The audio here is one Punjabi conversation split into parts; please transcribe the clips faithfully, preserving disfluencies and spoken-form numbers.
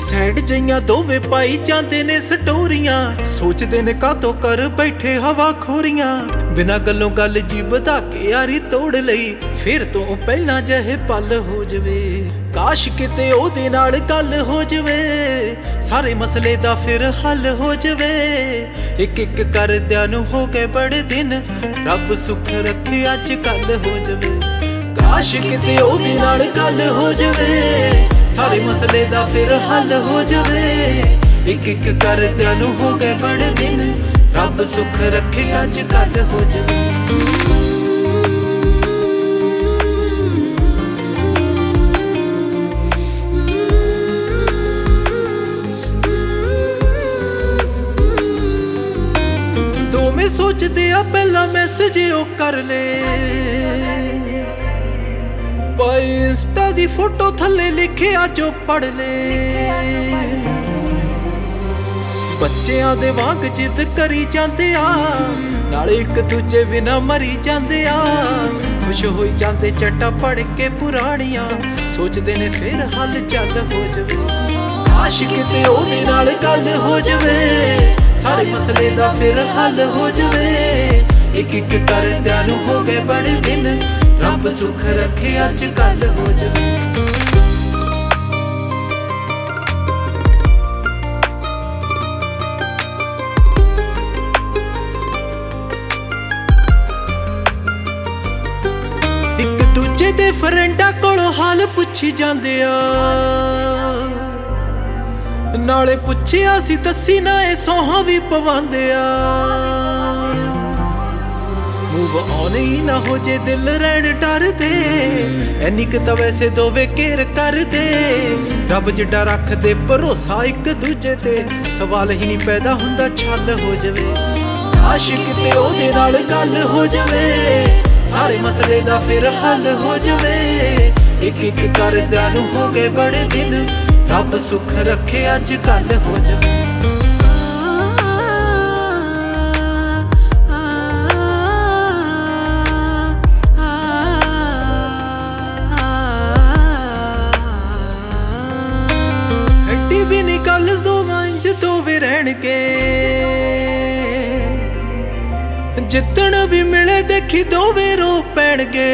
ਸੈਡ ਜਈਆਂ ਦੋਵੇਂ ਪਾਈ ਜਾਂਦੇ ਨੇ ਸਟੋਰੀਆਂ, ਸੋਚਦੇ ਨੇ ਕਾਤੋਂ ਕਰ ਬੈਠੇ ਹਵਾ ਖੋਰੀਆਂ। ਬਿਨਾਂ ਗੱਲੋਂ ਗੱਲ ਜੀ ਵਧਾ ਕੇ ਯਾਰੀ ਤੋੜ ਲਈ, ਫਿਰ ਤੋਂ ਪਹਿਲਾਂ ਜਿਹੇ ਪਲ ਹੋ ਜਵੇ। ਕਾਸ਼ ਕਿਤੇ ਉਹਦੇ ਨਾਲ ਗੱਲ ਹੋ ਜਵੇ, ਸਾਰੇ ਮਸਲੇ ਦਾ ਫਿਰ ਹੱਲ ਹੋ ਜਵੇ। ਇੱਕ ਇੱਕ ਕਰਦਿਆਂ ਨੂੰ ਹੋ ਗਏ ਬੜੇ ਦਿਨ, ਰੱਬ ਸੁੱਖ ਰੱਖੇ ਅੱਜ ਕੱਲ ਹੋ ਜਵੇ। ਕਾਸ਼ ਕਿਤੇ ਉਹਦੇ ਨਾਲ ਗੱਲ ਹੋ ਜਵੇ, ਸਾਰੇ ਮਸਲੇ ਦਾ ਫਿਰ ਹੱਲ ਹੋ ਜਵੇ। ਇੱਕ ਇੱਕ ਕਰਦਿਆਂ ਨੂੰ ਹੋ ਗਏ ਬੜੇ ਦਿਨ, ਰੱਬ ਸੁੱਖ ਰੱਖੇ ਅੱਜ ਕੱਲ ਹੋ ਜਵੇ। ਦੋਵੇਂ ਸੋਚਦੇ ਆ ਪਹਿਲਾਂ ਮੈਸੇਜ ਉਹ ਕਰ ਲੈ, ਪਾਈ ਇੰਸਟਾ ਦੀ ਫੋਟੋ ਥੱਲੇ ਲਿਖਿਆ ਜੋ ਪੜ ਲੈ। ਬੱਚਿਆਂ ਦੇ ਵਾਂਗ ਜਿੱਦ ਕਰੀ ਜਾਂਦੇ ਆ, ਨਾਲੇ ਇੱਕ ਦੂਜੇ ਬਿਨਾ ਮਰੀ ਜਾਂਦੇ ਆ। ਖੁਸ਼ ਹੋਈ ਜਾਂਦੇ ਚੱਟਾ ਪੜ ਕੇ ਪੁਰਾਣੀਆਂ, ਸੋਚਦੇ ਨੇ ਫਿਰ ਹੱਲ ਚੱਲ ਹੋ ਜਵੇ। ਕਾਸ਼ ਕਿਤੇ ਉਹਦੇ ਨਾਲ ਗੱਲ ਹੋ ਜਵੇ, ਸਾਰੇ ਮਸਲੇ ਦਾ ਫਿਰ ਹੱਲ ਹੋ ਜਵੇ। ਇੱਕ ਇੱਕ ਕਰਦਿਆਂ ਨੂੰ ਹੋ ਗਏ ਬੜੇ ਦਿਨ, ਰੱਬ ਸੁੱਖ ਰੱਖੇ ਅੱਜ ਕੱਲ ਹੋ ਜਵੇ। ਇੱਕ ਦੂਜੇ ਦੇ ਫਰੈਂਡਾਂ ਕੋਲੋਂ ਹਾਲ ਪੁੱਛੀ ਜਾਂਦੇ ਆ, ਨਾਲੇ ਪੁੱਛਿਆ ਸੀ ਦੱਸੀ ਨਾ ਇਹ ਸੌਹਾਂ ਵੀ ਪਵਾਉਂਦੇ ਆ। ਮੂਵ ਆਨ ਹੀ ਨਾ ਹੋ ਜੇ ਦਿਲ ਰਹਿਣ ਡਰਦੇ, ਐਨੀ ਕੁ ਤਾਂ ਵੈਸੇ ਦੋਵੇਂ ਕੇਅਰ ਕਰਦੇ। ਰੱਬ ਜਿੱਡਾ ਰੱਖਦੇ ਭਰੋਸਾ ਇੱਕ ਦੂਜੇ ਤੇ, ਸਵਾਲ ਹੀ ਨਹੀਂ ਪੈਦਾ ਹੁੰਦਾ ਛੱਲ ਹੋ ਜਵੇ। ਕਾਸ਼ ਕਿਤੇ ਉਹਦੇ ਨਾਲ ਗੱਲ ਹੋ ਜਵੇ, ਸਾਰੇ ਮਸਲੇ ਦਾ ਫਿਰ ਹੱਲ ਹੋ ਜਵੇ। ਇੱਕ ਇੱਕ ਕਰਦਿਆਂ ਨੂੰ ਹੋ ਗਏ ਬੜੇ ਦਿਨ, ਰੱਬ ਸੁੱਖ ਰੱਖੇ ਅੱਜ ਕੱਲ ਹੋ ਜਵੇ। ਹੱਡੀ ਵੀ ਨੀ ਗੱਲ ਦੋਵਾਂ ਇੰਜ ਦੋਵੇਂ ਰਹਿਣਗੇ, ਜਿੱਦਣ ਵੀ ਮਿਲੇ ਦੇਖੀ ਦੋਵੇਂ ਰੋ ਪੈਣਗੇ।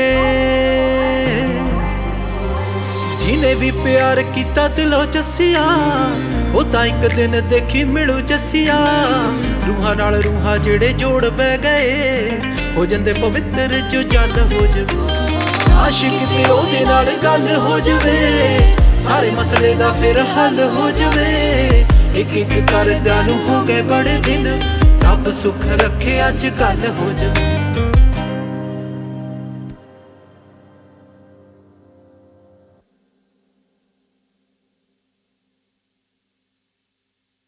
ਜਿਹਨੇ ਵੀ ਪਿਆਰ ਕੀਤਾ ਦਿਲੋਂ ਜੱਸਿਆ, ਉਹ ਤਾਂ ਇੱਕ ਦਿਨ ਦੇਖੀ ਮਿਲੂ ਜੱਸਿਆ। ਰੂਹਾਂ ਨਾਲ ਰੂਹਾਂ ਜਿਹੜੇ ਜੋੜ ਬਹਿ ਗਏ, ਹੋ ਜਾਂਦੇ ਪਵਿੱਤਰ ਜੋ ਜਲ ਹੋ ਜਵੇ। ਕਾਸ਼ ਕਿਤੇ ਉਹਦੇ ਨਾਲ ਗੱਲ ਹੋ ਜਵੇ, ਸਾਰੇ ਮਸਲੇ ਦਾ ਫਿਰ ਹੱਲ ਹੋ ਜਵੇ। ਇੱਕ ਇੱਕ ਕਰਦਿਆਂ ਨੂੰ ਹੋ ਗਏ ਬੜੇ ਦਿਨ, ਰੱਬ ਸੁੱਖ ਰੱਖੇ ਅੱਜ ਕੱਲ ਹੋ ਜਵੇ।